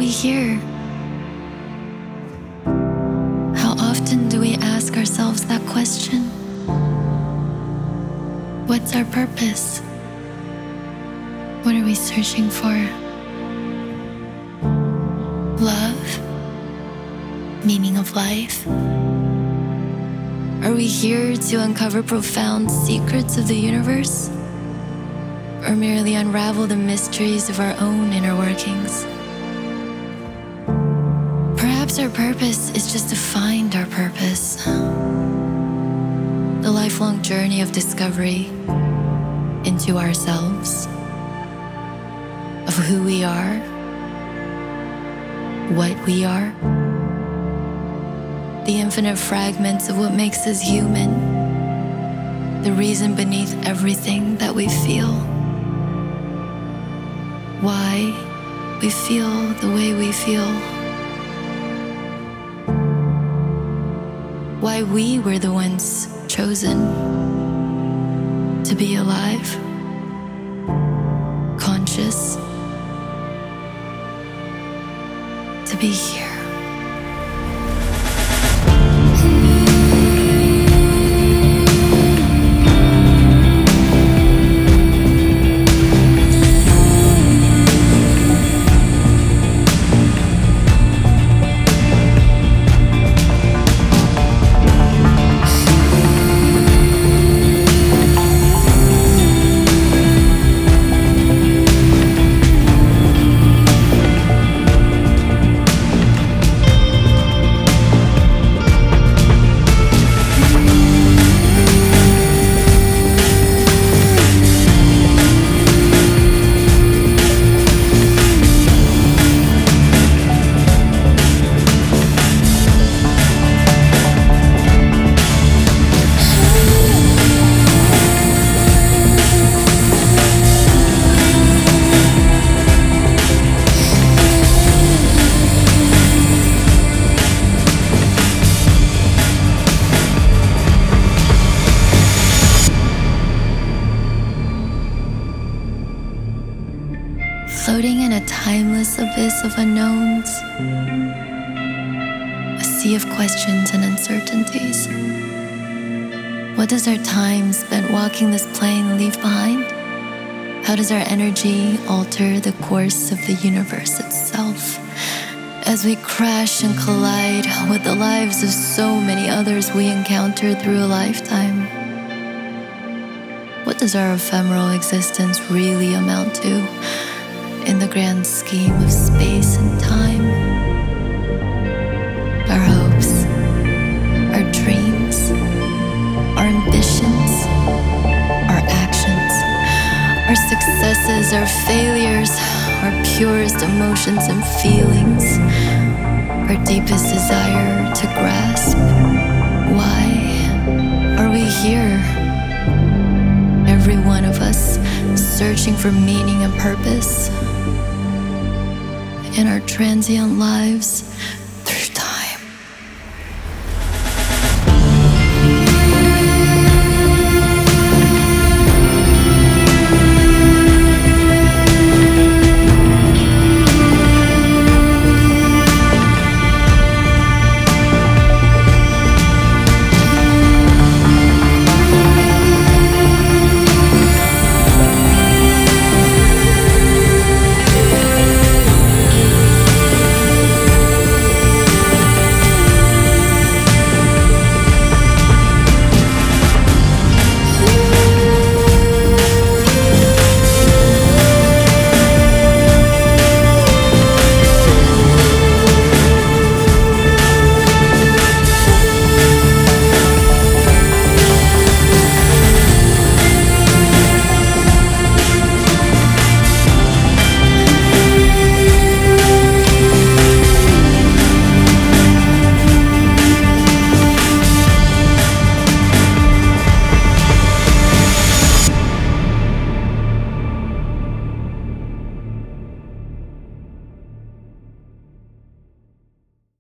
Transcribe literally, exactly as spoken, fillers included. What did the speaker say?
we here? How often do we ask ourselves that question? What's our purpose? What are we searching for? Love? Meaning of life? Are we here to uncover profound secrets of the universe? Or merely unravel the mysteries of our own inner workings? Perhaps our purpose is just to find our purpose. The lifelong journey of discovery into ourselves, of who we are, what we are, the infinite fragments of what makes us human, the reason beneath everything that we feel, why we feel the way we feel, why we were the ones chosen to be alive, conscious, to be here. Floating in a timeless abyss of unknowns, a sea of questions and uncertainties. What does our time spent walking this plane leave behind? How does our energy alter the course of the universe itself as we crash and collide with the lives of so many others we encounter through a lifetime? What does our ephemeral existence really amount to in the grand scheme of space and time? Our hopes, our dreams, our ambitions, our actions, our successes, our failures, our purest emotions and feelings, our deepest desire to grasp. Why are we here? Every one of us searching for meaning and purpose in our transient lives,